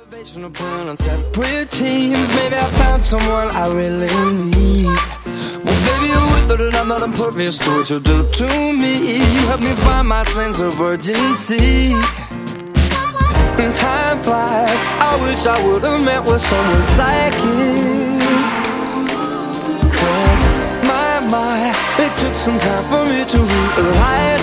Motivational pulling on separate teams. Maybe I found someone I really need. Well, baby, you're with it and I'm not impervious to what you do to me. You help me find my sense of urgency. And time flies. I wish I would've met with someone psychic. Cause my, it took some time for me to realize